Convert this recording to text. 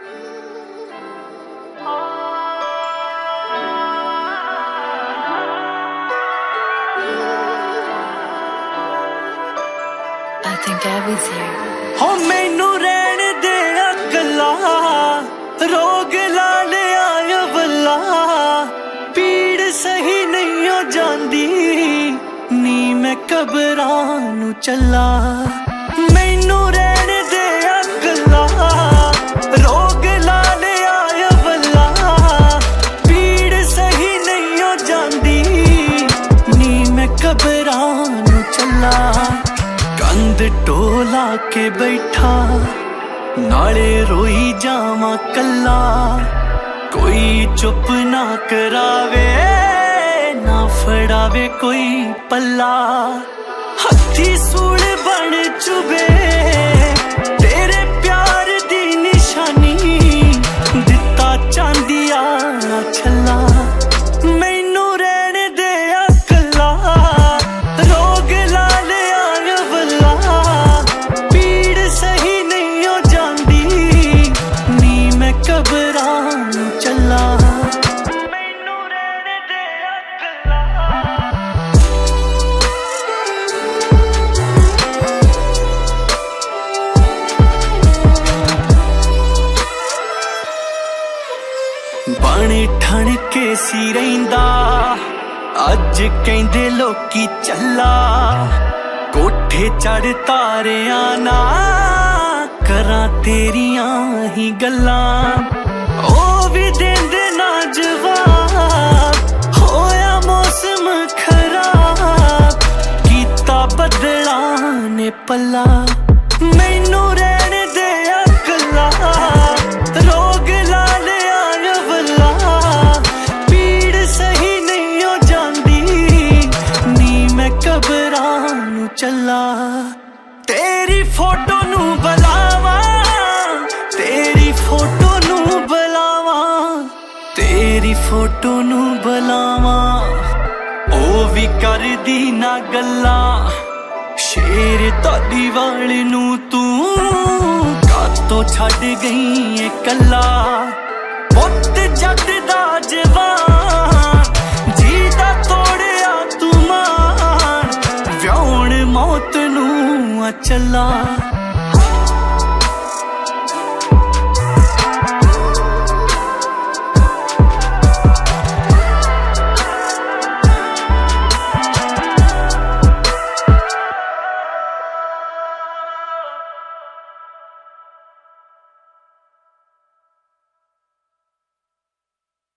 I think everything. हो मैनू रहन दे अकला रोग ला लिया यवला पीड़ सही नहीं हो जांदी नी मैं कबरां नू चला मैनू रहन दे अकला रोग ला लिया यवला पीड़ सही नहीं हो जांदी नी मैं कबरां नू चला कंध टोला के बैठा नाले रोई जावा कला कोई चुप ना करावे ना फड़ावे कोई पल्ला हथी सूल बन चुबे तेरे प्यार दी निशानी दिता चांदिया छला मैनू रहन दे अकला रोग ला लिया यवला पीड़ सही नहीं हो जांदी नी मैं कबरां नू चला मैनू रहन दे अकला बाणी ठण के सी रहिंदा अज कहंदे लोकी चला कोठे चढ़ तारियां ना करां तेरियां ही गल्लां ओ भी देंदे ना जवाब होया मौसम खराब कीता बदलां ने पल्ला मैनू रहन दे अकला रोग ला लिया यवला पीड़ सही नहीं हो जांदी नी मैं कबरां नू चला तेरी फोटो नू बुलावा तेरी फोटो नू बुलावा तेरी फोटो नू बुलावा ओ भी कर दी ना गल्ला शेर तादी वाल नू तू कातो छड़ गई है कला पुत जग दा जवान जीदा तोड़िया तू मान व्याउण मौत नू चला।